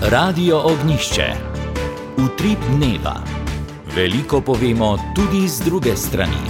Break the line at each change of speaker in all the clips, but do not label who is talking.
Radio Ognjišče. Utrip dneva. Veliko povemo tudi z druge strani.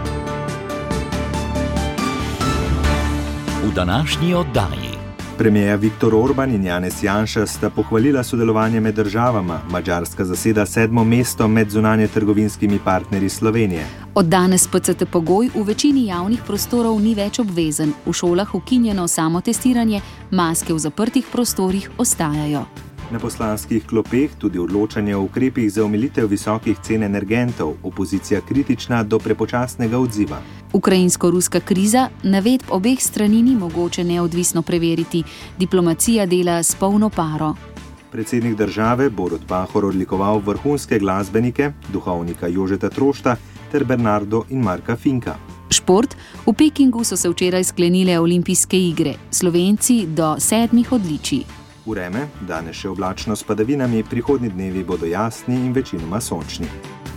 V današnji oddaji.
Premijer Viktor Orban in Janez Janša sta pohvalila sodelovanje med državama. Madžarska zaseda 7. mesto med zunanjetrgovinskimi partnerji Slovenije.
Od danes PCT pogoj v večini javnih prostorov ni več obvezen. V šolah ukinjeno samotestiranje, maske v zaprtih prostorih ostajajo.
Na poslanskih klopeh tudi odločanje o ukrepih za omilitev visokih cen energentov, opozicija kritična do prepočasnega odziva.
Ukrajinsko-ruska kriza, navedb obeh strani ni mogoče neodvisno preveriti. Diplomacija dela s polno paro.
Predsednik države Borut Pahor odlikoval vrhunske glasbenike, duhovnika Jožeta Trošta ter Bernardo in Marka Finka.
Šport. V Pekingu so se včeraj sklenile olimpijske igre. Slovenci do 7 odličij.
Vreme, danes še oblačno s padavinami, prihodnji dnevi bodo jasni in večinoma sončni.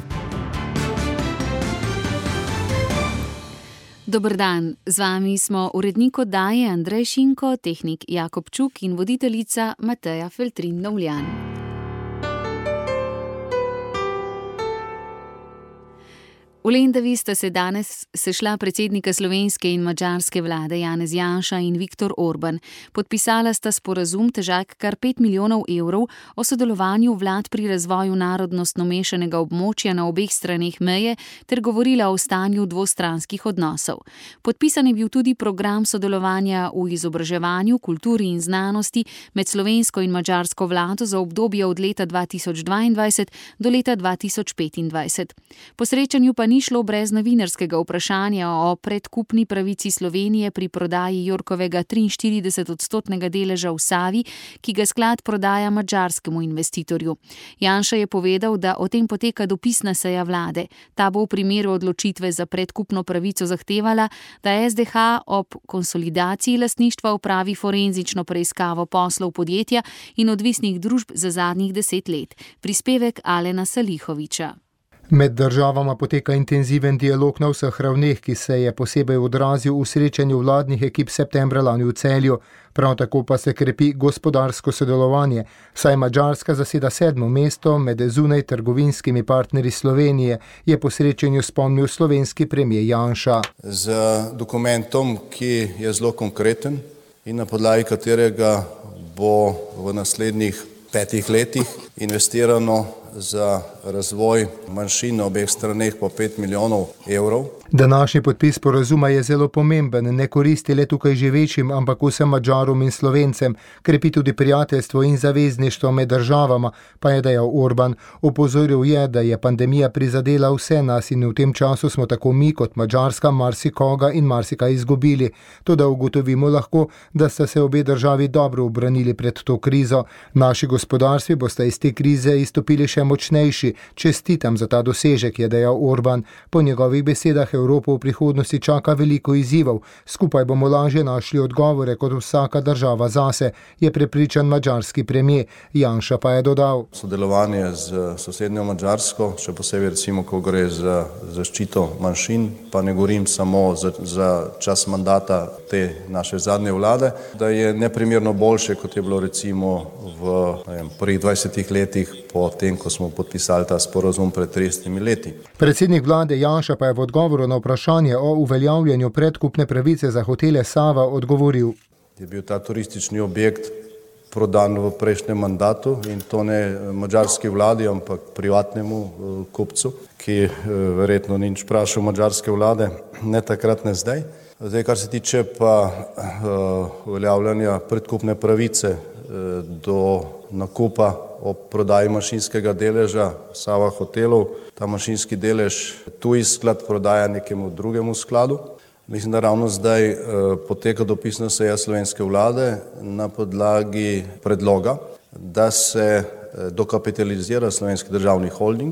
Dober dan, z vami smo urednik oddaje Andrej Šinko, tehnik Jakob Čuk in voditeljica Mateja Feltrin-Novljan. V Lendavi sta se danes sešla predsednika slovenske in madžarske vlade Janez Janša in Viktor Orban. Podpisala sta sporazum težak kar 5 milijonov evrov o sodelovanju vlad pri razvoju narodnostno mešanega območja na obeh straneh meje ter govorila o stanju dvostranskih odnosov. Podpisan je bil tudi program sodelovanja v izobraževanju, kulturi in znanosti med slovensko in madžarsko vlado za obdobje od leta 2022 do leta 2025. Po srečanju pa ni šlo brez novinarskega vprašanja o predkupni pravici Slovenije pri prodaji Yorkovega 43% deleža v Savi, ki ga sklad prodaja madžarskemu investitorju. Janša je povedal, da o tem poteka dopisna seja vlade. Ta bo v primeru odločitve za predkupno pravico zahtevala, da SDH ob konsolidaciji lastništva opravi forenzično preiskavo poslov podjetja in odvisnih družb za zadnjih 10 let. Prispevek Alena Salihoviča.
Med državama poteka intenziven dialog na vseh ravneh, ki se je posebej odrazil v srečanju vladnih ekip septembra lani v Celju. Prav tako pa se krepi gospodarsko sodelovanje, saj Madžarska zaseda 7. mesto med zunaj trgovinskimi partnerji Slovenije, je po srečanju spomnil slovenski premijer Janša.
Z dokumentom, ki je zelo konkreten in na podlagi katerega bo v naslednjih 5 letih investirano za razvoj manjšin na obeh straneh po 5 milijonov evrov.
Današnji podpis sporazuma je zelo pomemben, ne koristi le tukaj živečim, ampak vsem Madžarom in Slovencem, krepi tudi prijateljstvo in zavezništvo med državama, pa je dejal Orban. Opozoril je, da je pandemija prizadela vse nas in v tem času smo tako mi kot Madžarska marsikoga in marsikaj izgubili. Toda ugotovimo lahko, da sta se obe državi dobro ubranili pred to krizo. Naši gospodarstvi bosta iz te krize izstopili še močnejši. Čestitam za ta dosežek, je dejal Orban. Po njegovih besedah Evropo v prihodnosti čaka veliko izzivov. Skupaj bomo lažje našli odgovore kot vsaka država zase, je prepričan madžarski premijer. Janša pa je dodal.
Sodelovanje z sosednjo Madžarsko, še posebej recimo, ko gre za zaščito manjšin, pa ne govorim samo za čas mandata te naše zadnje vlade, da je neprimerno boljše, kot je bilo recimo v prvih 20 letih po tem, ko smo podpisali ta sporazum pred 30 leti.
Predsednik vlade Janša pa je v odgovoru na vprašanje o uveljavljanju predkupne pravice za hotele Sava odgovoril.
Je bil ta turistični objekt prodan v prejšnjem mandatu in to ne madžarski vladi, ampak privatnemu kupcu, ki verjetno ni nič vprašal madžarske vlade, ne takrat, ne zdaj. Zdaj, kar se tiče pa uveljavljanja predkupne pravice do nakupa o prodaji manjšinskega deleža Sava hotelov, ta manjšinski delež tuji sklad prodaja nekemu drugemu skladu. Mislim, da ravno zdaj poteka dopisna seja slovenske vlade na podlagi predloga, da se dokapitalizira Slovenski državni holding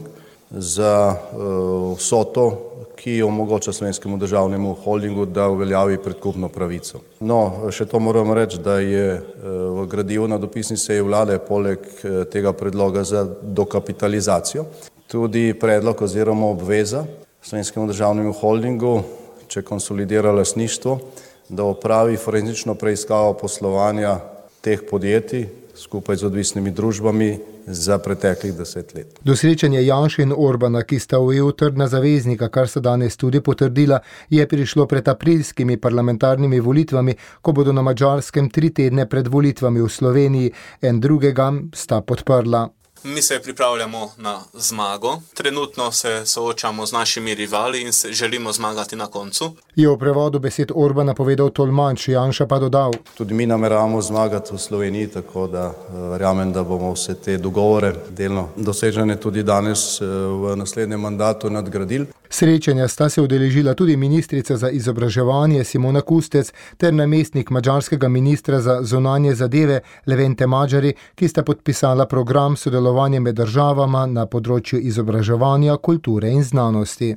za vsoto, ki omogoča Slovenskemu državnemu holdingu, da uveljavi predkupno pravico. No, še to moram reči, da je v gradivu na dopisni seji vlade poleg tega predloga za dokapitalizacijo tudi predlog oziroma obveza Slovenskemu državnemu holdingu, če konsolidira lastništvo, da opravi forenzično preiskavo poslovanja teh podjetij skupaj z odvisnimi družbami za preteklih 10 let.
Do srečanja Janše in Orbana, ki sta v EU trdna zaveznika, kar so danes tudi potrdila, je prišlo pred aprilskimi parlamentarnimi volitvami, ko bodo na Madžarskem 3 tedne pred volitvami v Sloveniji, en drugega sta podprla.
Mi se pripravljamo na zmago. Trenutno se soočamo z našimi rivali in želimo zmagati na koncu.
Je v prevodu besed Orbana povedal tolmač, Janša pa dodal:
Tudi mi nameravamo zmagati v Sloveniji, tako da verjamem, da bomo vse te dogovore delno dosežene tudi danes v naslednjem mandatu nadgradili.
Srečanja sta se udeležila tudi ministrica za izobraževanje Simona Kustec ter namestnik madžarskega ministra za zunanje zadeve Levente Madžari, ki sta podpisala program sodelovanja med državama na področju izobraževanja, kulture in znanosti.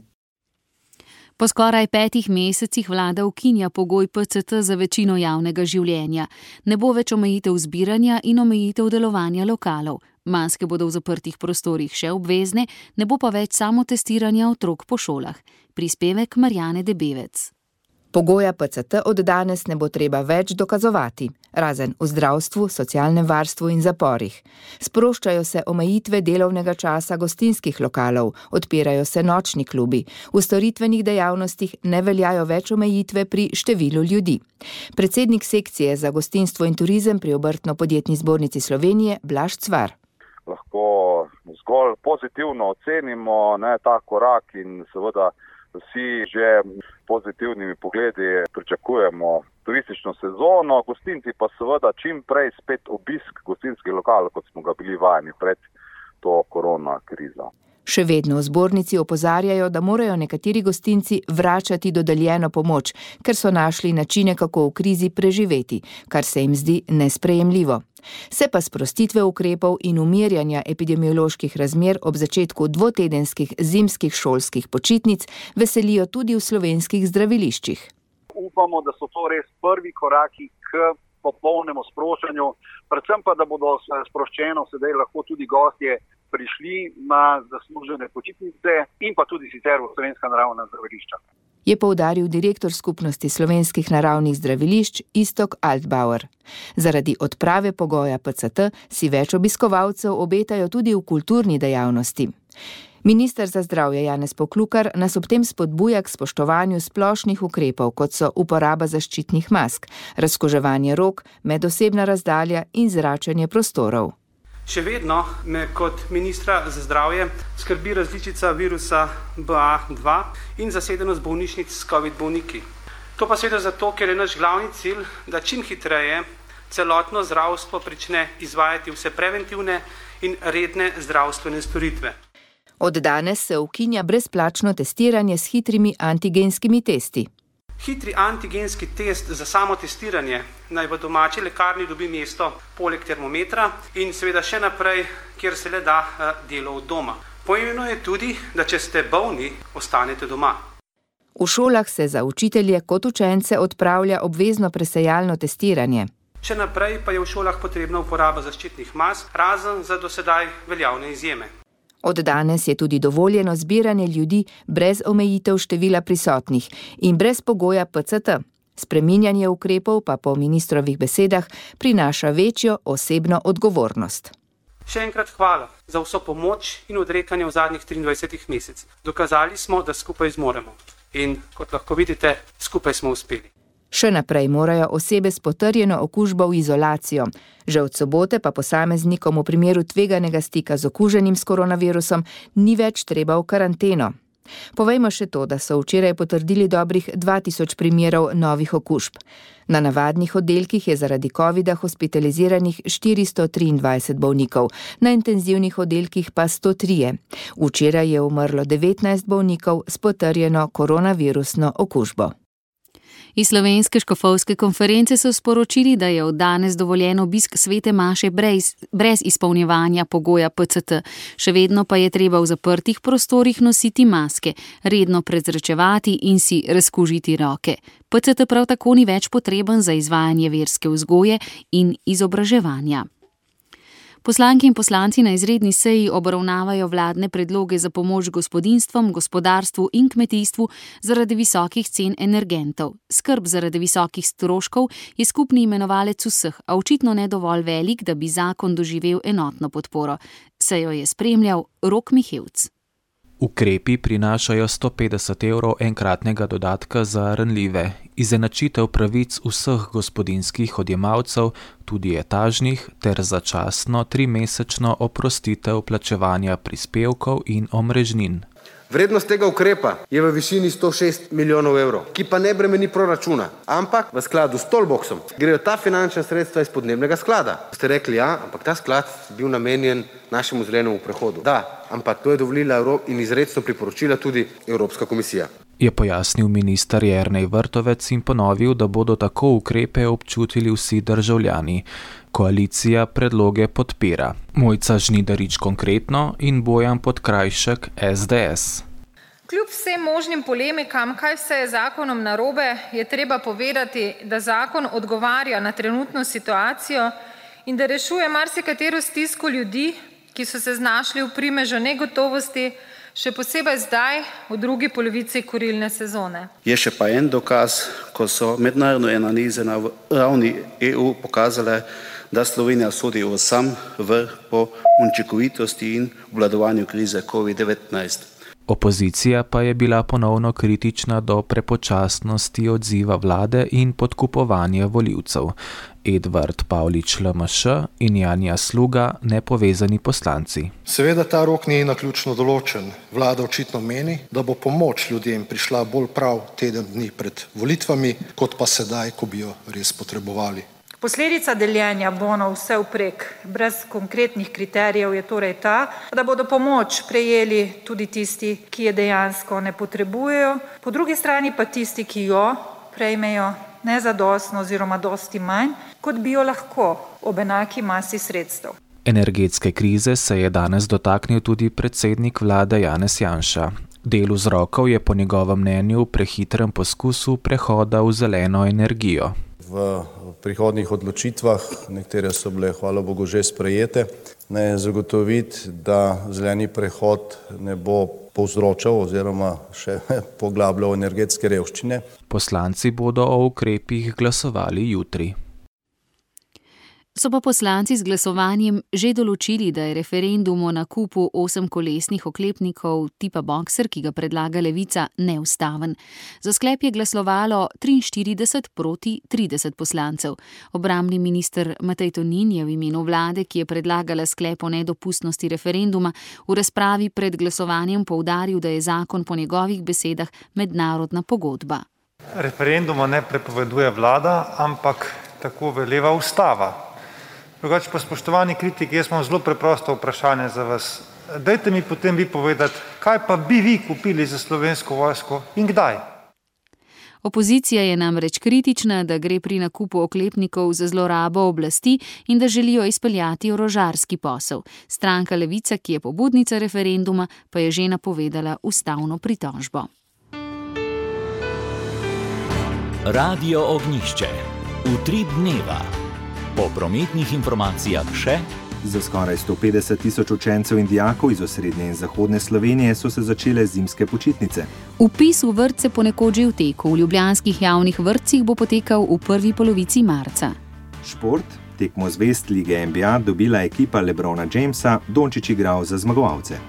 Po skoraj 5 mesecih vlada ukinja pogoj PCT za večino javnega življenja. Ne bo več omejitev zbiranja in omejitev delovanja lokalov. Maske bodo v zaprtih prostorih še obvezne, ne bo pa več samo testiranja otrok po šolah. Prispevek Marjane Debevec.
Pogoja PCT od danes ne bo treba več dokazovati, razen v zdravstvu, socialnem varstvu in zaporih. Sproščajo se omejitve delovnega časa gostinskih lokalov, odpirajo se nočni klubi. V storitvenih dejavnostih ne veljajo več omejitve pri številu ljudi. Predsednik sekcije za gostinstvo in turizem pri Obrtno-podjetni zbornici Slovenije Blaž Cvar.
Lahko zgolj pozitivno ocenimo ta korak in seveda vsi že pozitivnimi pogledi pričakujemo turistično sezono, gostinci pa seveda čim prej spet obisk gostinskih lokalov, kot smo ga bili vajeni pred to korona krizo.
Še vedno v zbornici opozarjajo, da morajo nekateri gostinci vračati dodeljeno pomoč, ker so našli načine, kako v krizi preživeti, kar se jim zdi nesprejemljivo. Se pa sprostitve ukrepov in umirjanja epidemioloških razmer ob začetku 2-tedenskih zimskih šolskih počitnic veselijo tudi v slovenskih zdraviliščih.
Upamo, da so to res prvi koraki k popolnemu sproščanju, predvsem pa, da bodo sproščeno sedaj lahko tudi gostje prišli na zaslužene počitnice in pa tudi sicer v slovenska naravna zdravilišča.
Je poudaril direktor skupnosti slovenskih naravnih zdravilišč Iztok Altbauer. Zaradi odprave pogoja PCT si več obiskovalcev obetajo tudi v kulturni dejavnosti. Minister za zdravje Janez Poklukar nas ob tem spodbuja k spoštovanju splošnih ukrepov, kot so uporaba zaščitnih mask, razkoževanje rok, medosebna razdalja in zračenje prostorov.
Še vedno me kot ministra za zdravje skrbi različica virusa BA2 in zasedenost bolnišnic s COVID bolniki. To pa seveda zato, ker je naš glavni cilj, da čim hitreje celotno zdravstvo prične izvajati vse preventivne in redne zdravstvene storitve.
Od danes se ukinja brezplačno testiranje s hitrimi antigenskimi testi.
Hitri antigenski test za samo testiranje naj v domači lekarni dobi mesto poleg termometra in seveda še naprej, kjer se le da delo od doma. Pomembno je tudi, da če ste bolni, ostanete doma.
V šolah se za učitelje kot učence odpravlja obvezno presejalno testiranje.
Še naprej pa je v šolah potrebna uporaba zaščitnih mask, razen za dosedaj veljavne izjeme.
Od danes je tudi dovoljeno zbiranje ljudi brez omejitev števila prisotnih in brez pogoja PCT. Spreminjanje ukrepov pa po ministrovih besedah prinaša večjo osebno odgovornost.
Še enkrat hvala za vso pomoč in odrekanje v zadnjih 23 mesecih. Dokazali smo, da skupaj zmoremo. In kot lahko vidite, skupaj smo uspeli.
Še naprej morajo osebe s potrjeno okužbo v izolacijo. Že od sobote pa posameznikom v primeru tveganega stika z okuženim s koronavirusom ni več treba v karanteno. Povejmo še to, da so včeraj potrdili dobrih 2000 primerov novih okužb. Na navadnih oddelkih je zaradi covida hospitaliziranih 423 bolnikov, na intenzivnih oddelkih pa 103. Včeraj je umrlo 19 bolnikov s potrjeno koronavirusno okužbo.
Iz Slovenske škofovske konference so sporočili, da je od danes dovoljen obisk svete maše brez izpolnjevanja pogoja PCT. Še vedno pa je treba v zaprtih prostorih nositi maske, redno prezračevati in si razkužiti roke. PCT prav tako ni več potreben za izvajanje verske vzgoje in izobraževanja. Poslanke in poslanci na izredni seji obravnavajo vladne predloge za pomoč gospodinjstvom, gospodarstvu in kmetijstvu zaradi visokih cen energentov. Skrb zaradi visokih stroškov je skupni imenovalec vseh, a očitno ne dovolj velik, da bi zakon doživel enotno podporo. Sejo je spremljal Rok Mihevc.
Ukrepi prinašajo 150 evrov enkratnega dodatka za ranljive, izenačitev pravic vseh gospodinjskih odjemalcev, tudi etažnih, ter začasno 3-mesečno oprostitev plačevanja prispevkov in omrežnin.
Vrednost tega ukrepa je v višini 106 milijonov evrov, ki pa ne bremeni proračuna, ampak v skladu s toolboxom grejo ta finančna sredstva iz podnebnega sklada. Ste rekli, ja, ampak ta sklad je bil namenjen našemu zelenemu prehodu. Da, ampak to je dovolila in izrecno priporočila tudi Evropska komisija.
Je pojasnil minister Jernej Vrtovec in ponovil, da bodo tako ukrepe občutili vsi državljani. Koalicija predloge podpira. Mojca Žnidarič Konkretno in Bojan Podkrajšek SDS.
Kljub vsem možnim polemikam, kaj vse je zakonom narobe, je treba povedati, da zakon odgovarja na trenutno situacijo in da rešuje marsikatero stisko ljudi, ki so se znašli v primežu negotovosti, še posebej zdaj, v drugi polovici kurilne sezone.
Je še pa en dokaz, ko so mednarodne analize na ravni EU pokazale, da Slovenija sodi v sam vrh po učinkovitosti in obvladovanju krize COVID-19.
Opozicija pa je bila ponovno kritična do prepočasnosti odziva vlade in podkupovanja volivcev. Edvard Pavlič LMŠ in Janja Sluga, nepovezani poslanci.
Seveda ta rok ni naključno določen. Vlada očitno meni, da bo pomoč ljudem prišla bolj prav teden dni pred volitvami, kot pa sedaj, ko bi jo res potrebovali.
Posledica deljenja bonov vse vprek, brez konkretnih kriterijev, je torej ta, da bodo pomoč prejeli tudi tisti, ki je dejansko ne potrebujejo, po drugi strani pa tisti, ki jo prejmejo nezadostno oziroma dosti manj, kot bi jo lahko ob enaki masi sredstev.
Energetske krize se je danes dotaknil tudi predsednik vlade Janez Janša. Del vzrokov je po njegovem mnenju v prehitrem poskusu prehoda v zeleno energijo.
V prihodnjih odločitvah, nekatere so bile, hvala Bogu, že sprejete, ne zagotoviti, da zeleni prehod ne bo povzročal oziroma še poglabljal energetske revščine.
Poslanci bodo o ukrepih glasovali jutri.
So pa poslanci z glasovanjem že določili, da je referendum o nakupu 8-kolesnih oklepnikov tipa Boxer, ki ga predlaga Levica, neustaven. Za sklep je glasovalo 43 proti 30 poslancev. Obrambni minister Matej Tonin je v imenu vlade, ki je predlagala sklep o nedopustnosti referenduma, v razpravi pred glasovanjem poudaril, da je zakon po njegovih besedah mednarodna pogodba.
Referenduma ne prepoveduje vlada, ampak tako veleva ustava. Drugače pa, spoštovani kritiki, jaz imam zelo preprosto vprašanje za vas. Dajte mi potem vi povedati, kaj pa bi vi kupili za Slovensko vojsko in kdaj?
Opozicija je namreč kritična, da gre pri nakupu oklepnikov za zlorabo oblasti in da želijo izpeljati orožarski posel. Stranka Levica, ki je pobudnica referenduma, pa je že napovedala ustavno pritožbo.
Radio Ognjišče. Utrip dneva. Po prometnih informacijah še.
Za skoraj 150 tisoč učencev in dijakov iz osrednje in zahodne Slovenije so se začele zimske počitnice.
Vpis v vrtce ponekod že v teku. V ljubljanskih javnih vrtcih bo potekal v prvi polovici marca.
Šport. Tekmo zvezd lige NBA dobila ekipa LeBrona Jamesa, Dončić igral za zmagovalce.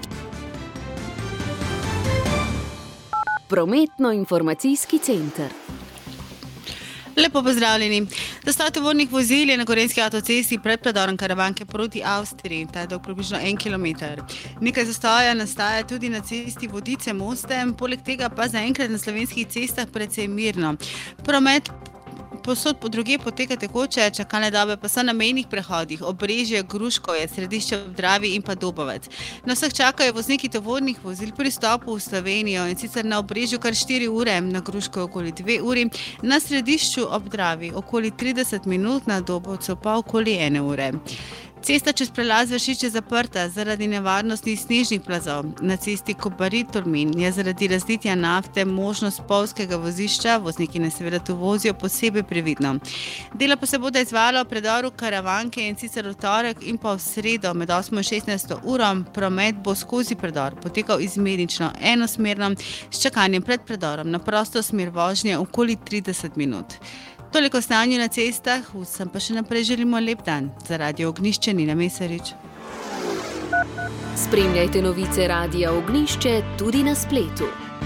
Prometno-informacijski center.
Lepo pozdravljeni. Dostop tovornih vozil je na Gorenjski avtocesti pred predorom Karavanke proti Avstriji, ta je dolg približno 1 kilometer. Nekaj zastoja nastaja tudi na cesti Vodice-Moste, poleg tega pa zaenkrat na slovenskih cestah precej mirno. Promet posod po drugje poteka tekoče, čakalne dobe pa so na mejnih prehodih Obrežje, Gruškovje, Središče ob Dravi in pa Dobovec. Na vseh čakajo vozniki tovornih vozil pri vstopu v Slovenijo, in sicer na Obrežju kar 4 ure, na Gruškovju okoli 2 uri, na Središču ob Dravi okoli 30 minut, na Dobovcu pa okoli 1 ure. Cesta čez prelaz Vršič je zaprta zaradi nevarnosti snežnih plazov. Na cesti Kobarid-Tolmin je zaradi razlitja nafte možnost spolzkega vozišča, vozniki naj seveda tu vozijo posebej previdno. Dela pa se bodo izvajala v predoru Karavanke in sicer v torek in pa v sredo med 8 in 16 uro. Promet bo skozi predor potekal izmenično, enosmerno, s čakanjem pred predorom na prosto smer vožnje okoli 30 minut. Toliko stanju na cestah, vsem pa še naprej želimo lep dan. Za Radio Ognjišče Nina Mesarič.
Spremljajte novice Radia Ognjišče tudi na spletu.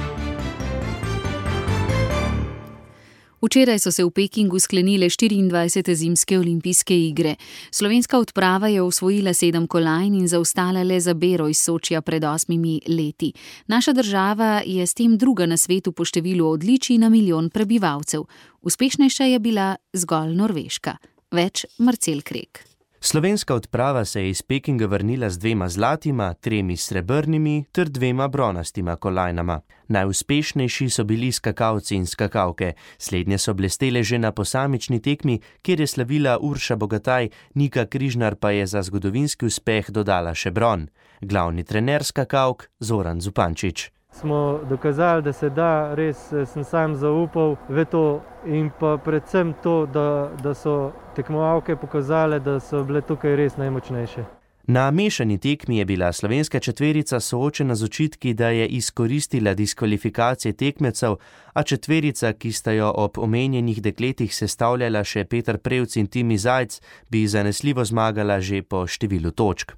Včeraj so se v Pekingu sklenile 24. zimske olimpijske igre. Slovenska odprava je osvojila 7 kolajn in zaostala le za bero iz Sočija pred 8 leti. Naša država je s tem druga na svetu po številu odličij na milijon prebivalcev. Uspešnejša je bila zgolj Norveška. Več Marcel Krek.
Slovenska odprava se je iz Pekinga vrnila z 2 zlatima, 3 srebrnimi ter 2 bronastima kolajnama. Najuspešnejši so bili skakalci in skakalke. Slednje so blestele že na posamični tekmi, kjer je slavila Urša Bogataj, Nika Križnar pa je za zgodovinski uspeh dodala še bron. Glavni trener skakalk Zoran Zupančič.
Smo dokazali, da se da, res sem sam zaupal v to in pa predvsem to, da so tekmovalke pokazale, da so bile tukaj res najmočnejše.
Na mešani tekmi je bila slovenska četverica soočena z očitki, da je izkoristila diskvalifikacije tekmecev, a četverica, ki sta jo ob omenjenih dekletih sestavljala še Peter Prevc in Timi Zajc, bi zanesljivo zmagala že po številu točk.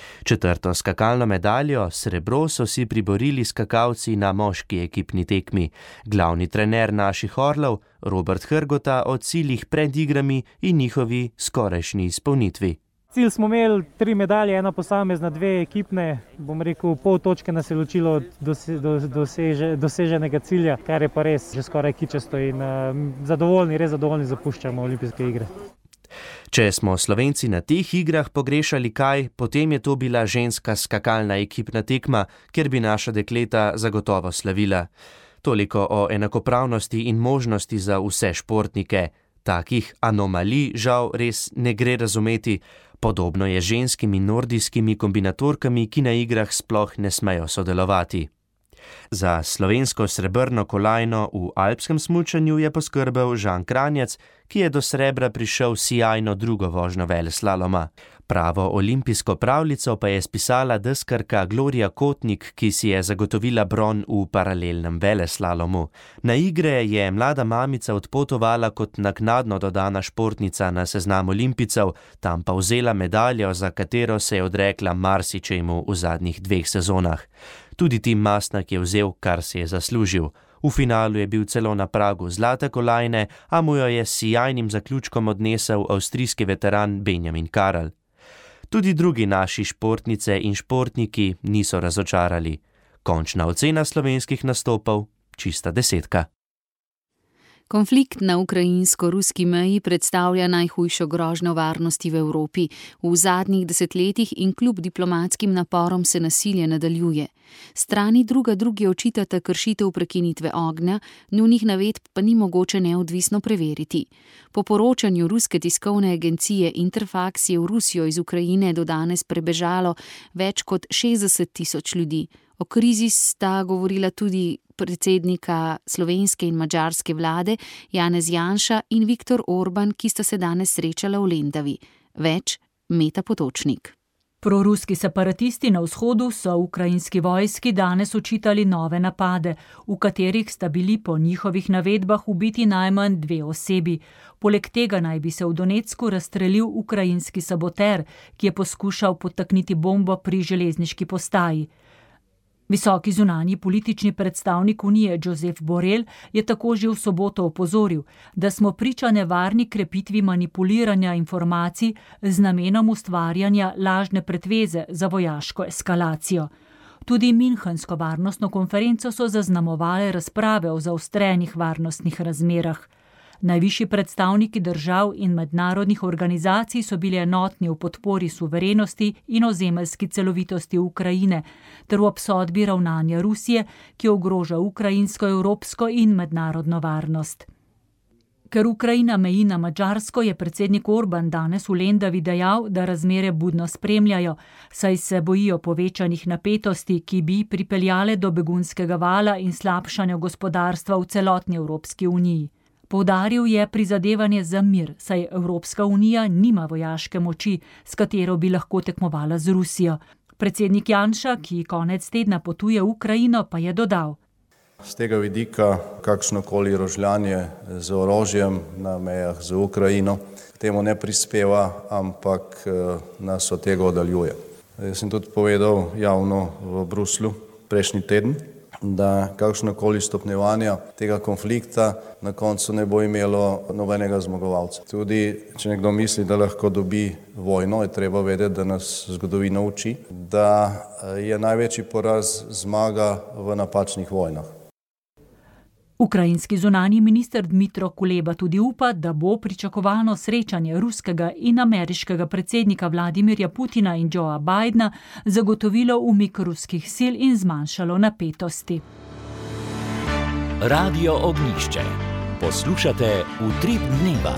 4. skakalno medaljo, srebro, so si priborili skakalci na moški ekipni tekmi. Glavni trener naših orlov, Robert Hrgota, o ciljih pred igrami in njihovi skorajšnji izpolnitvi.
Cilj smo imeli 3 medalje, 1 posamezna, 2 ekipne. Bom rekel, pol točke nas je ločilo od doseženega cilja, kar je pa res že skoraj kičasto in res zadovoljni zapuščamo olimpijske igre.
Če smo Slovenci na teh igrah pogrešali kaj, potem je to bila ženska skakalna ekipna tekma, kjer bi naša dekleta zagotovo slavila. Toliko o enakopravnosti in možnosti za vse športnike. Takih anomalij žal res ne gre razumeti. Podobno je ženskimi nordijskimi kombinatorkami, ki na igrah sploh ne smejo sodelovati. Za slovensko srebrno kolajno v alpskem smučanju je poskrbel Žan Kranjec, ki je do srebra prišel sijajno drugo vožnjo veleslaloma. Pravo olimpijsko pravljico pa je spisala deskarka Gloria Kotnik, ki si je zagotovila bron v paralelnem veleslalomu. Na igre je mlada mamica odpotovala kot naknadno dodana športnica na seznam olimpijcev, tam pa vzela medaljo, za katero se je odrekla marsičemu v zadnjih 2 sezonah. Tudi Tim Masnak je vzel, kar si je zaslužil. V finalu je bil celo na pragu zlate kolajne, a mu jo je s sijajnim zaključkom odnesel avstrijski veteran Benjamin Karel. Tudi drugi naši športnice in športniki niso razočarali. Končna ocena slovenskih nastopov čista 10.
Konflikt na ukrajinsko-ruski meji predstavlja najhujšo grožnjo varnosti v Evropi. V zadnjih desetletjih in kljub diplomatskim naporom se nasilje nadaljuje. Strani drugi očitata kršitev prekinitve ognja, njunih navedb pa ni mogoče neodvisno preveriti. Po poročanju ruske tiskovne agencije Interfax je v Rusijo iz Ukrajine do danes prebežalo več kot 60.000 ljudi. O krizi sta govorila tudi predsednika slovenske in madžarske vlade Janez Janša in Viktor Orban, ki sta se danes srečala v Lendavi. Več Meta Potočnik.
Proruski separatisti na vzhodu so ukrajinski vojski danes očitali nove napade, v katerih sta bili po njihovih navedbah ubiti najmanj 2 osebi. Poleg tega naj bi se v Donecku razstrelil ukrajinski saboter, ki je poskušal podtakniti bombo pri železniški postaji. Visoki zunanji politični predstavnik Unije Josep Borrell je tako že v soboto opozoril, da smo priča nevarni krepitvi manipuliranja informacij z namenom ustvarjanja lažne pretveze za vojaško eskalacijo. Tudi Münchensko varnostno konferenco so zaznamovale razprave o zaostrenih varnostnih razmerah. Najvišji predstavniki držav in mednarodnih organizacij so bili enotni v podpori suverenosti in ozemeljski celovitosti Ukrajine ter v obsodbi ravnanja Rusije, ki ogroža ukrajinsko, evropsko in mednarodno varnost. Ker Ukrajina meji na Madžarsko, je predsednik Orban danes v Lendavi dejal, da razmere budno spremljajo, saj se bojijo povečanih napetosti, ki bi pripeljale do begunskega vala in slabšanja gospodarstva v celotni Evropski uniji. Poudaril je prizadevanje za mir, saj Evropska unija nima vojaške moči, s katero bi lahko tekmovala z Rusijo. Predsednik Janša, ki konec tedna potuje v Ukrajino, pa je dodal:
Z tega vidika kakšnokoli rožljanje z orožjem na mejah z Ukrajino k temu ne prispeva, ampak nas od tega oddaljuje. Jaz sem tudi povedal javno v Bruslju prejšnji teden, da kakšnokoli stopnjevanja tega konflikta na koncu ne bo imelo nobenega zmagovalca. Tudi če nekdo misli, da lahko dobi vojno, je treba vedeti, da nas zgodovina uči, da je največji poraz zmaga v napačnih vojnah.
Ukrajinski zunanji minister Dmytro Kuleba tudi upa, da bo pričakovano srečanje ruskega in ameriškega predsednika Vladimirja Putina in Joea Bidena zagotovilo umik ruskih sil in zmanjšalo napetosti.
Radio Ognjišče. Poslušate Utrip dneva.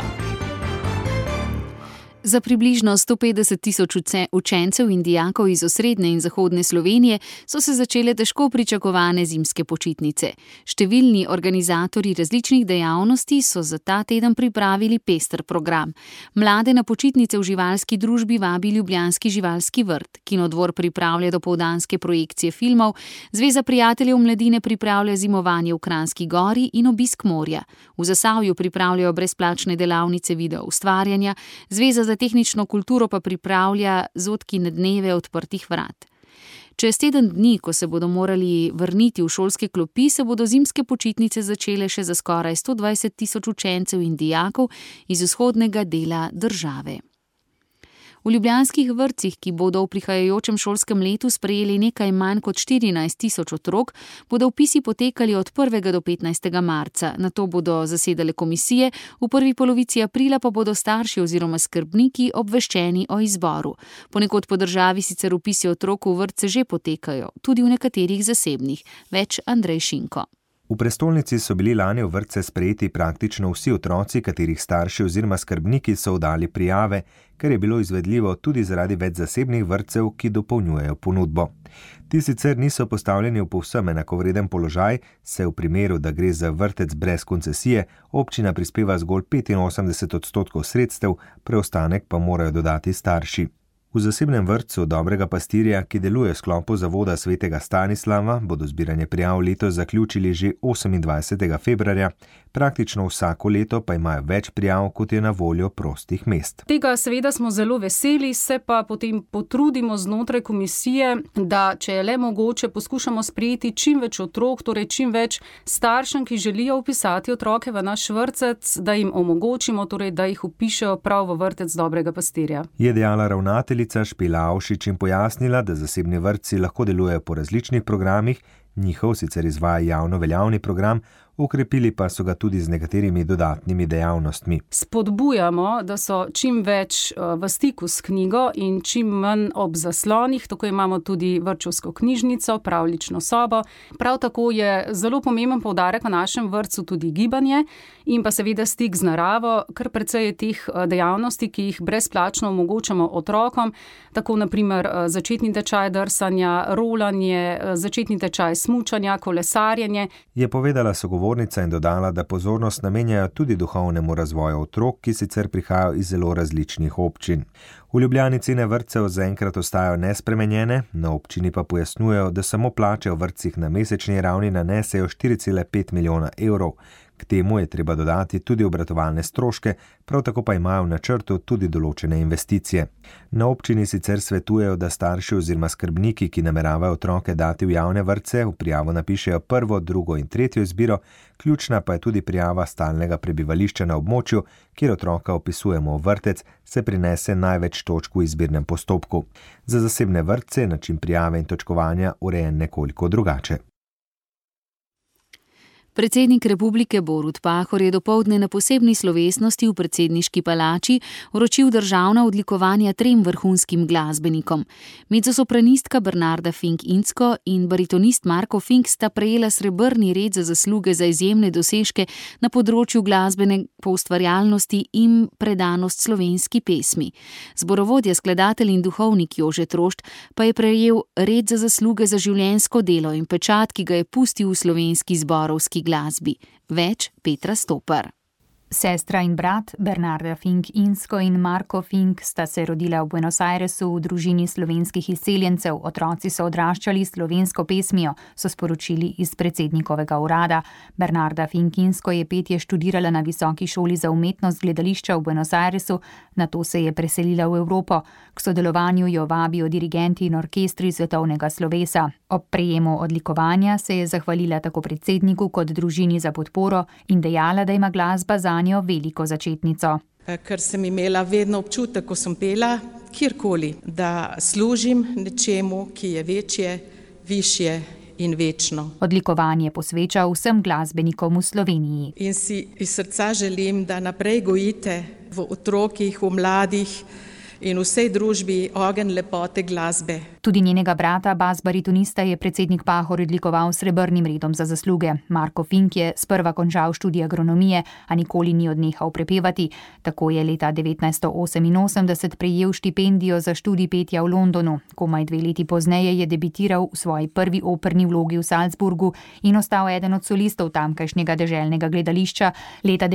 Za približno 150 000 učencev in dijakov iz osrednje in zahodne Slovenije so se začele težko pričakovane zimske počitnice. Številni organizatorji različnih dejavnosti so za ta teden pripravili pester program. Mlade na počitnice v živalski družbi vabi ljubljanski živalski vrt, Kinodvor pripravlja dopoldanske projekcije filmov, Zveza prijateljev mladine pripravlja zimovanje v Kranjski Gori in obisk morja. V Zasavju pripravljajo brezplačne delavnice video ustvarjanja, Zveza za tehnično kulturo pa pripravlja Zotkine dneve odprtih vrat. Čez teden dni, ko se bodo morali vrniti v šolske klopi, se bodo zimske počitnice začele še za skoraj 120 000 učencev in dijakov iz vzhodnega dela države. V ljubljanskih vrtcih, ki bodo v prihajajočem šolskem letu sprejeli nekaj manj kot 14 000 otrok, bodo vpisi potekali od 1. do 15. marca. Nato bodo zasedale komisije, v prvi polovici aprila pa bodo starši oziroma skrbniki obveščeni o izboru. Ponekod po državi sicer vpisi otrok v vrtce že potekajo, tudi v nekaterih zasebnih. Več Andrej Šinko.
V prestolnici so bili lani v vrtce sprejeti praktično vsi otroci, katerih starši oziroma skrbniki so oddali prijave, kar je bilo izvedljivo tudi zaradi več zasebnih vrtcev, ki dopolnjujejo ponudbo. Ti sicer niso postavljeni v povsem enakovreden položaj, saj v primeru, da gre za vrtec brez koncesije, občina prispeva zgolj 85% sredstev, preostanek pa morajo dodati starši. V zasebnem vrtcu Dobrega pastirja, ki deluje v sklopu zavoda svetega Stanislava, bodo zbiranje prijav letos zaključili že 28. februarja, praktično vsako leto pa imajo več prijav, kot je na voljo prostih mest.
Tega seveda smo zelo veseli, se pa potem potrudimo znotraj komisije, da če je le mogoče, poskušamo sprejeti čim več otrok, torej čim več staršem, ki želijo vpisati otroke v naš vrtec, da jim omogočimo, torej, da jih vpišejo prav v vrtec Dobrega pastirja.
Je dejala ravnateljica Špela Avšič in pojasnila, da zasebni vrtci lahko delujejo po različnih programih, njihov sicer izvaja javno veljavni program, okrepili pa so ga tudi z nekaterimi dodatnimi dejavnostmi.
Spodbujamo, da so čim več v stiku s knjigo in čim manj ob zaslonih, tako imamo tudi vrtčevsko knjižnico, pravljično sobo. Prav tako je zelo pomemben poudarek v našem vrtcu tudi gibanje in pa seveda stik z naravo, kar precej je teh dejavnosti, ki jih brezplačno omogočamo otrokom, tako naprimer začetni tečaj drsanja, rolanje, začetni tečaj smučanja, kolesarjenje.
Je povedala sogovornica in dodala, da pozornost namenjajo tudi duhovnemu razvoju otrok, ki sicer prihajajo iz zelo različnih občin. V Ljubljani cene vrtcev zaenkrat ostajajo nespremenjene, na občini pa pojasnjujejo, da samo plače v vrtcih na mesečni ravni nanesejo 4,5 milijona evrov. K temu je treba dodati tudi obratovalne stroške, prav tako pa imajo v načrtu tudi določene investicije. Na občini sicer svetujejo, da starši oziroma skrbniki, ki nameravajo otroke dati v javne vrtce, v prijavo napišejo prvo, drugo in tretjo izbiro, ključna pa je tudi prijava stalnega prebivališča na območju, kjer otroka vpisujemo v vrtec, se prinese največ točk v izbirnem postopku. Za zasebne vrtce je način prijave in točkovanja urejen nekoliko drugače.
Predsednik republike Borut Pahor je dopoldne na posebni slovesnosti v predsedniški palači vročil državna odlikovanja 3 vrhunskim glasbenikom. Mezzosopranistka Bernarda Fink-Incko in baritonist Marko Fink sta prejela srebrni red za zasluge za izjemne dosežke na področju glasbene poustvarjalnosti in predanost slovenski pesmi. Zborovodja, skladatelj in duhovnik Jože Trošt pa je prejel red za zasluge za življenjsko delo in pečat, ki ga je pustil v slovenski zborovski glasbi. Več Petra Stopar.
Sestra in brat Bernarda Fink-Incko in Marko Fink sta se rodila v Buenos Airesu v družini slovenskih izseljencev. Otroci so odraščali slovensko pesmijo, so sporočili iz predsednikovega urada. Bernarda Fink-Incko je petje študirala na Visoki šoli za umetnost gledališča v Buenos Airesu, nato se je preselila v Evropo. K sodelovanju jo vabijo dirigenti in orkestri svetovnega slovesa. Ob prejemu odlikovanja se je zahvalila tako predsedniku kot družini za podporo in dejala, da ima glasba zanjo veliko začetnico.
Ker sem imela vedno občutek, ko sem pela, kjerkoli, da služim nečemu, ki je večje, višje in večno.
Odlikovanje posveča vsem glasbenikom v Sloveniji.
In si iz srca želim, da naprej gojite v otrokih, v mladih in vsej družbi ogenj lepote glasbe.
Tudi njenega brata, bas-baritonista, je predsednik Pahor odlikoval s srebrnim redom za zasluge. Marko Fink je sprva končal študij agronomije, a nikoli ni odnehal prepevati. Tako je leta 1988 prejel štipendijo za študij petja v Londonu. Komaj 2 leti pozneje je debitiral v svoji prvi operni vlogi v Salzburgu in ostal eden od solistov tamkajšnjega deželnega gledališča. Leta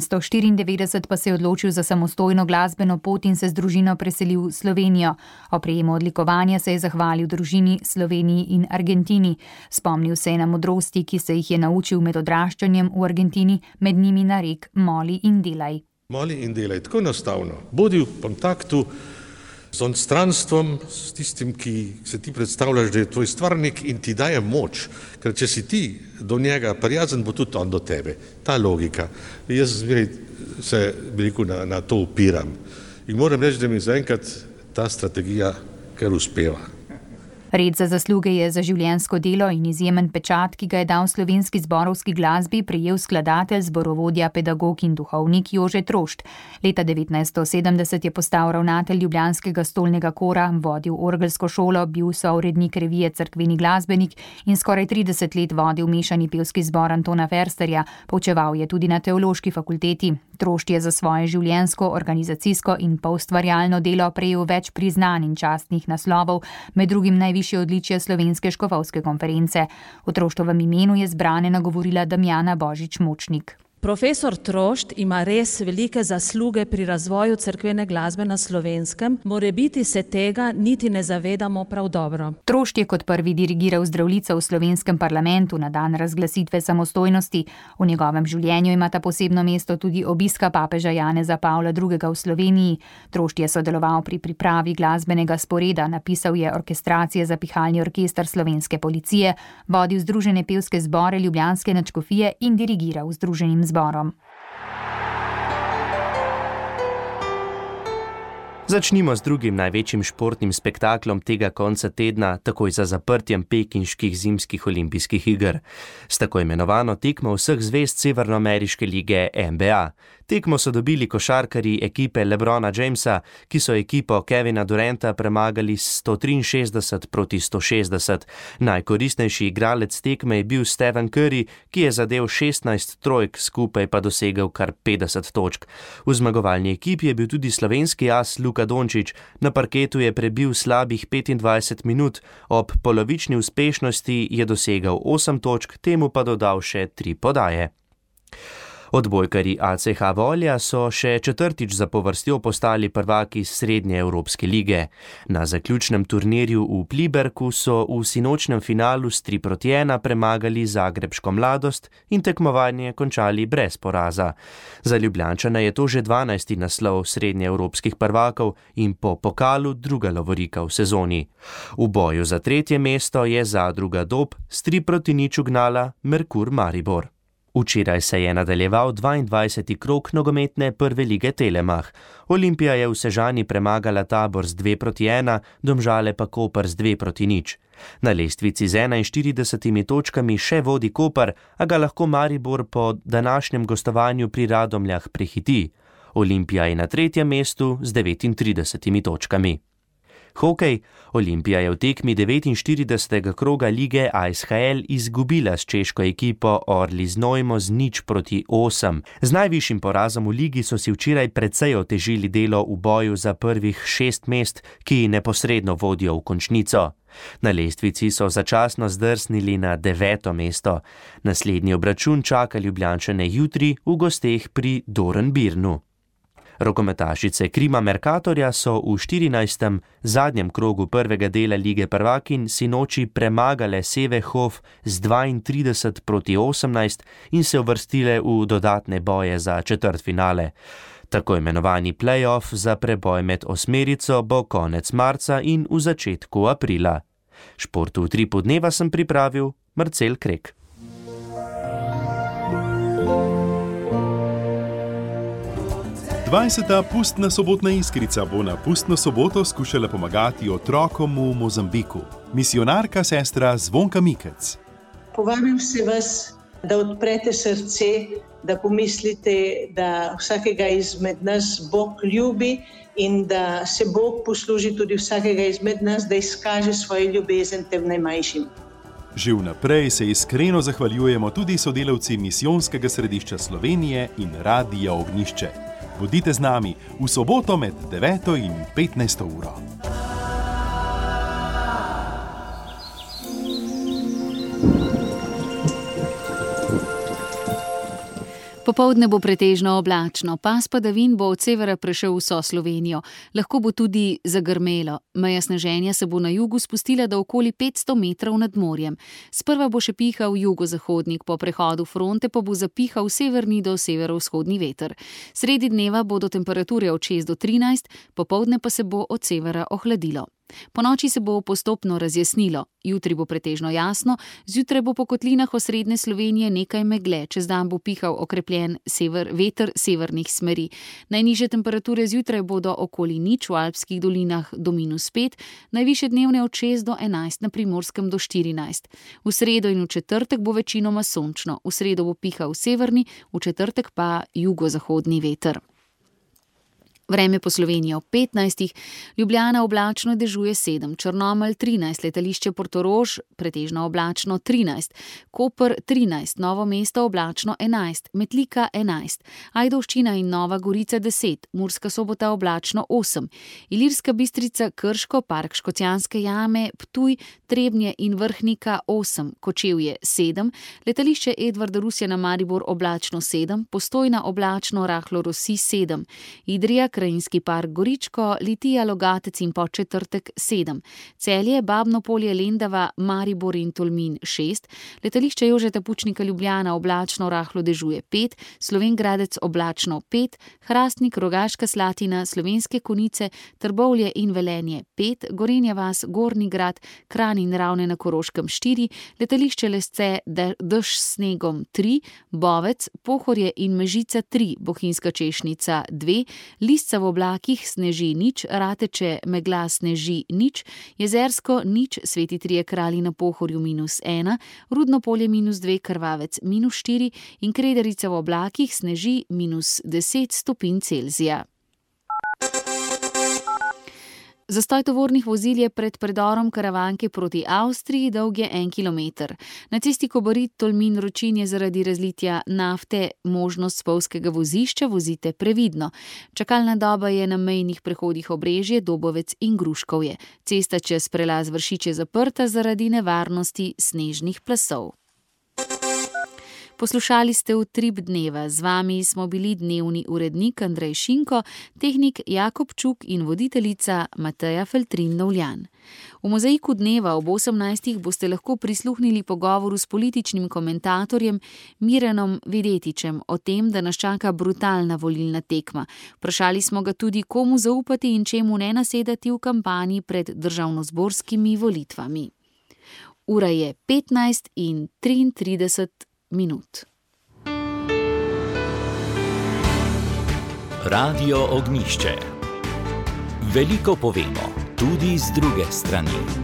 1994 pa se je odločil za samostojno glasbeno pot in se z družino preselil v Slovenijo. O prejemu odlikovanja se je zahvalil družini, Sloveniji in Argentini. Spomnil se je na modrosti, ki se jih je naučil med odraščanjem v Argentini, med njimi narek moli in delaj.
Moli in delaj, tako enostavno. Bodi v kontaktu z onstranstvom, s tistim, ki se ti predstavljaš, da je tvoj stvarnik in ti daje moč. Ker če si ti do njega prijazen, bo tudi on do tebe. Ta logika. Jaz se na to upiram. In moram reči, da mi zaenkrat ta strategija kar uspeva.
Red za zasluge je za življenjsko delo in izjemen pečat, ki ga je dal slovenski zborovski glasbi, prejel skladatelj, zborovodja, pedagog in duhovnik Jože Trošt. Leta 1970 je postal ravnatelj ljubljanskega stolnega kora, vodil orgelsko šolo, bil sourednik revije Cerkveni glasbenik in skoraj 30 let vodil mešani pevski zbor Antona Fersterja, poučeval je tudi na teološki fakulteti. Trošt je za svoje življenjsko, organizacijsko in poustvarjalno delo prejel več priznanj in častnih naslovov, med drugim najvišje odličje Slovenske škofovske konference. V Troštovem imenu je zbrane nagovorila Damjana Božič-Močnik.
Profesor Trošt ima res velike zasluge pri razvoju cerkvene glasbe na Slovenskem, morebiti se tega niti ne zavedamo prav dobro.
Trošt je kot prvi dirigiral Zdravljico v slovenskem parlamentu na dan razglasitve samostojnosti. V njegovem življenju imata posebno mesto tudi obiska papeža Janeza Pavla II. V Sloveniji. Trošt je sodeloval pri pripravi glasbenega sporeda, napisal je orkestracije za pihalni orkester Slovenske policije, vodil Združene pevske zbore Ljubljanske nadškofije in dirigiral združenim zborom.
Začnimo z drugim največjim športnim spektaklom tega konca tedna, takoj za zaprtjem pekinških zimskih olimpijskih iger. S tako imenovano tekmo vseh zvezd severnoameriške lige NBA. Tekmo so dobili košarkarji ekipe LeBrona Jamesa, ki so ekipo Kevina Duranta premagali 163 proti 160. Najkoristnejši igralec tekme je bil Stephen Curry, ki je zadel 16 trojk, skupaj pa dosegel kar 50 točk. V zmagovalni ekipi je bil tudi slovenski as Luka Dončić. Na parketu je prebil slabih 25 minut, ob polovični uspešnosti je dosegel 8 točk, temu pa dodal še 3 podaje. Odbojkarji ACH Volja so še 4. zapovrstjo postali prvaki Srednje Evropske lige. Na zaključnem turnirju v Pliberku so v sinočnem finalu s 3-1 premagali zagrebško Mladost in tekmovanje končali brez poraza. Za Ljubljančana je to že 12. naslov Srednje Evropskih prvakov in po pokalu druga lovorika v sezoni. V boju za 3. mesto je Zadruga Dob s 3-0 ugnala Merkur Maribor. Včeraj se je nadaljeval 22. krog nogometne prve lige Telemach. Olimpija je v Sežani premagala Tabor z 2:1, Domžale pa Koper z 2:0. Na lestvici z 41 točkami še vodi Koper, a ga lahko Maribor po današnjem gostovanju pri Radomljah prehiti. Olimpija je na 3. mestu z 39 točkami. Hokej. Olimpija je v tekmi 49. kroga lige ISHL izgubila s češko ekipo Orli Znojmo z 0:8. Z najvišjim porazom v ligi so si včeraj precej otežili delo v boju za prvih 6 mest, ki neposredno vodijo v končnico. Na lestvici so začasno zdrsnili na 9. mesto. Naslednji obračun čaka Ljubljančane jutri v gosteh pri Dornbirnu. Rokometašice Krima Mercatorja so v 14. zadnjem krogu prvega dela lige prvakinj sinoči premagale Sevehof z 32:18 in se uvrstile v dodatne boje za četrtfinale. Tako imenovani play-off za preboj med osmerico bo konec marca in v začetku aprila. Šport v Utripu dneva sem pripravil Marcel Krek.
Pustna sobotna iskrica bo na pustno soboto skušala pomagati otrokom v Mozambiku. Misionarka sestra Zvonka Mikec.
Povabim se vas, da odprete srce, da pomislite, da vsakega izmed nas Bog ljubi in da se Bog posluži tudi vsakega izmed nas, da izkaže svojo ljubezen tem najmanjšim.
Že vnaprej se iskreno zahvaljujemo tudi sodelavci Misijonskega središča Slovenije in Radia Ognjišče. Bodite z nami v soboto med 9. in 15. uro.
Popoldne bo pretežno oblačno, pas padavin bo od severa prešel vso Slovenijo. Lahko bo tudi zagrmelo. Meja sneženja se bo na jugu spustila do okoli 500 metrov nad morjem. Sprva bo še pihal jugozahodnik, po prehodu fronte pa bo zapihal severni do severovzhodni veter. Sredi dneva bodo temperature od 6 do 13, popoldne pa se bo od severa ohladilo. Ponoči se bo postopno razjasnilo, jutri bo pretežno jasno, zjutraj bo po kotlinah osrednje Slovenije nekaj megle, čez dan bo pihal okrepljen veter severnih smeri. Najnižje temperature zjutraj bodo okoli 0 v alpskih dolinah do -5, najvišje dnevne od 6 do 11, na Primorskem do 14. V sredo in v četrtek bo večinoma sončno, v sredo bo pihal severni, v četrtek pa jugozahodni veter. Vreme po Sloveniji ob 15, Ljubljana oblačno, dežuje 7, Črnomelj 13, letališče Portorož pretežno oblačno 13, Koper 13, Novo mesto oblačno 11, Metlika 11, Ajdovščina in Nova Gorica 10, Murska Sobota oblačno 8, Ilirska Bistrica, Krško, Park Škocjanske jame, Ptuj, Trebnje in Vrhnika 8, Kočevje 7, letališče Edvarda Rusjana Maribor oblačno 7, Postojna oblačno, rahlo rosi 7, Idrija, Krajinski park Goričko, Litija, Logatec in Podčetrtek 7, Celje, Babno polje, Lendava, Maribor in Tolmin 6, letališče Jožeta Pučnika Ljubljana oblačno, rahlo dežuje 5, Slovenj Gradec oblačno 5, Hrastnik, Rogaška Slatina, Slovenske Konjice, Trbovlje in Velenje 5, Gorenja vas, Gornji Grad, Kranj in Ravne na Koroškem 4, letališče Lesce, Dež s snegom 3, Bovec, Pohorje in Mežica 3, Bohinjska Češnica 2, Lisca v oblakih sneži 0, Rateče megla sneži 0, Jezersko 0, Sveti Trije Kralji na Pohorju -1, Rudno polje -2, Krvavec -4 in Krederica v oblakih sneži -10 stopinj Celzija. Zastoj tovornih vozil je pred predorom Karavanke proti Avstriji, dolg je 1 kilometer. Na cesti Kobarid Tolmin Ročin je zaradi razlitja nafte možnost spolzkega vozišča, vozite previdno. Čakalna doba je na mejnih prehodih Obrežje, Dobovec in Gruškovje. Cesta čez prelaz Vršič je zaprta zaradi nevarnosti snežnih plasov. Poslušali ste Utrip dneva, z vami smo bili dnevni urednik Andrej Šinko, tehnik Jakob Čuk in voditeljica Mateja Feltrin-Novljan. V Mozaiku dneva ob 18. boste lahko prisluhnili pogovoru s političnim komentatorjem Mirenom Videtičem o tem, da nas čaka brutalna volilna tekma. Vprašali smo ga tudi, komu zaupati in čemu ne nasedati v kampanji pred državnozborskimi volitvami. Ura je 15:33 minut.
Radio Ognišče. Veliko povemo tudi z druge strani.